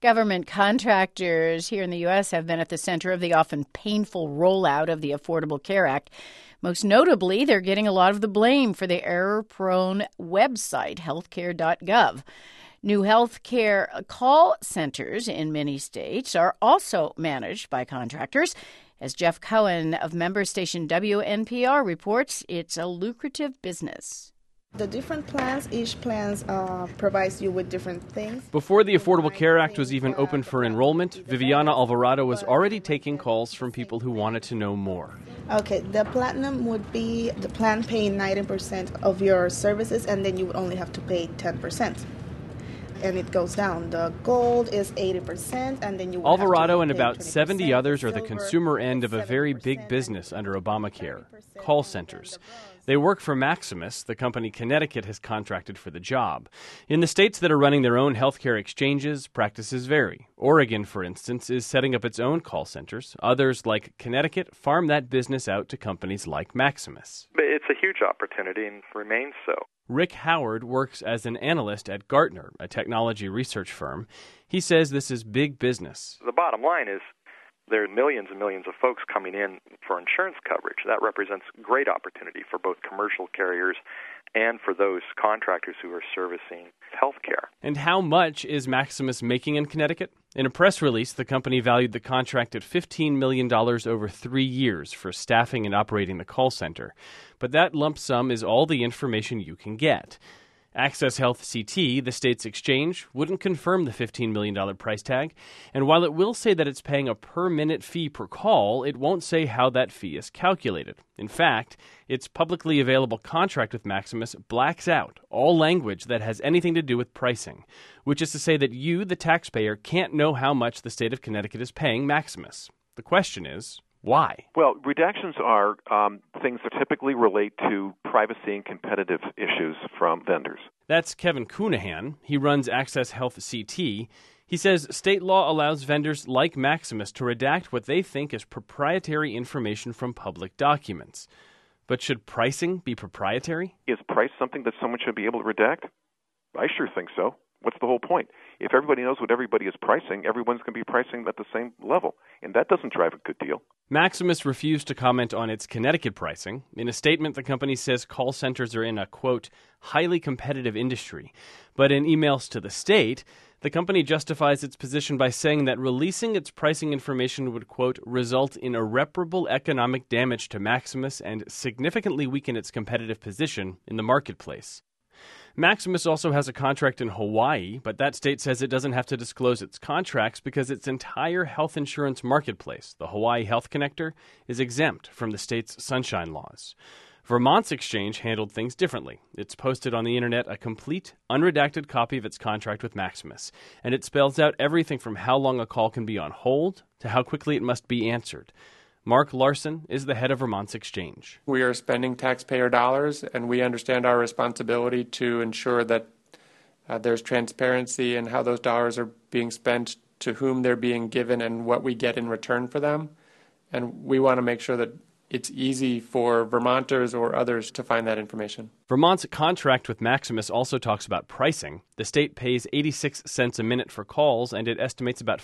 Government contractors here in the U.S. have been at the center of the often painful rollout of the Affordable Care Act. Most notably, they're getting a lot of the blame for the error-prone website, healthcare.gov. New healthcare call centers in many states are also managed by contractors. As Jeff Cohen of member station WNPR reports, it's a lucrative business. The different plans, each plan provides you with different things. Before the Affordable Care Act was even open for enrollment, Viviana Alvarado was already taking calls from people who wanted to know more. Okay, the platinum would be the plan paying 90% of your services, and then you would only have to pay 10%. And it goes down. The gold is 80%, and then you Alvarado and about 70 others are the consumer end of a very big business under Obamacare, call centers. They work for Maximus, the company Connecticut has contracted for the job. In the states that are running their own healthcare exchanges, practices vary. Oregon, for instance, is setting up its own call centers. Others, like Connecticut, farm that business out to companies like Maximus. It's a huge opportunity and remains so. Rick Howard works as an analyst at Gartner, a technology research firm. He says this is big business. The bottom line is there are millions and millions of folks coming in for insurance coverage. That represents great opportunity for both commercial carriers and for those contractors who are servicing healthcare. And how much is Maximus making in Connecticut? In a press release, the company valued the contract at $15 million over 3 years for staffing and operating the call center. But that lump sum is all the information you can get. Access Health CT, the state's exchange, wouldn't confirm the $15 million price tag. And while it will say that it's paying a per-minute fee per call, it won't say how that fee is calculated. In fact, its publicly available contract with Maximus blacks out all language that has anything to do with pricing, which is to say that you, the taxpayer, can't know how much the state of Connecticut is paying Maximus. The question is, why? Well, redactions are things that typically relate to privacy and competitive issues from vendors. That's Kevin Coonahan. He runs Access Health CT. He says state law allows vendors like Maximus to redact what they think is proprietary information from public documents. But should pricing be proprietary? Is price something that someone should be able to redact? I sure think so. What's the whole point? If everybody knows what everybody is pricing, everyone's going to be pricing at the same level, and that doesn't drive a good deal. Maximus refused to comment on its Connecticut pricing. In a statement, the company says call centers are in a, quote, highly competitive industry. But in emails to the state, the company justifies its position by saying that releasing its pricing information would, quote, result in irreparable economic damage to Maximus and significantly weaken its competitive position in the marketplace. Maximus also has a contract in Hawaii, but that state says it doesn't have to disclose its contracts because its entire health insurance marketplace, the Hawaii Health Connector, is exempt from the state's sunshine laws. Vermont's exchange handled things differently. It's posted on the internet a complete, unredacted copy of its contract with Maximus, and it spells out everything from how long a call can be on hold to how quickly it must be answered. Mark Larson is the head of Vermont's exchange. We are spending taxpayer dollars, and we understand our responsibility to ensure that there's transparency in how those dollars are being spent, to whom they're being given, and what we get in return for them. And we want to make sure that it's easy for Vermonters or others to find that information. Vermont's contract with Maximus also talks about pricing. The state pays 86 cents a minute for calls, and it estimates about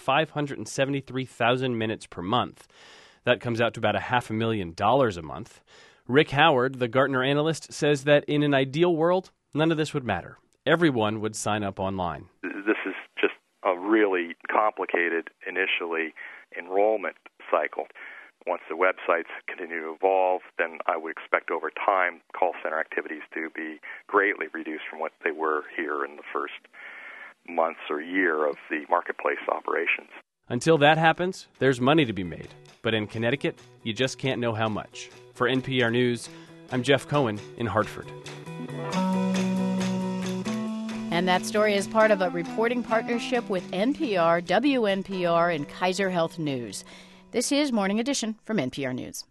573,000 minutes per month. That comes out to about $500,000 a month. Rick Howard, the Gartner analyst, says that in an ideal world, none of this would matter. Everyone would sign up online. This is just a really complicated, initially, enrollment cycle. Once the websites continue to evolve, then I would expect over time call center activities to be greatly reduced from what they were here in the first months or year of the marketplace operations. Until that happens, there's money to be made. But in Connecticut, you just can't know how much. For NPR News, I'm Jeff Cohen in Hartford. And that story is part of a reporting partnership with NPR, WNPR, and Kaiser Health News. This is Morning Edition from NPR News.